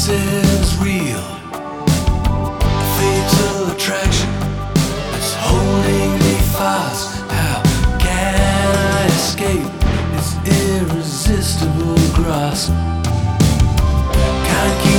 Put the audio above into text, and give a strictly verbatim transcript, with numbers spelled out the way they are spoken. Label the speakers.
Speaker 1: This is real, a fatal attraction that's holding me fast. How can I escape its irresistible grasp? Can't keep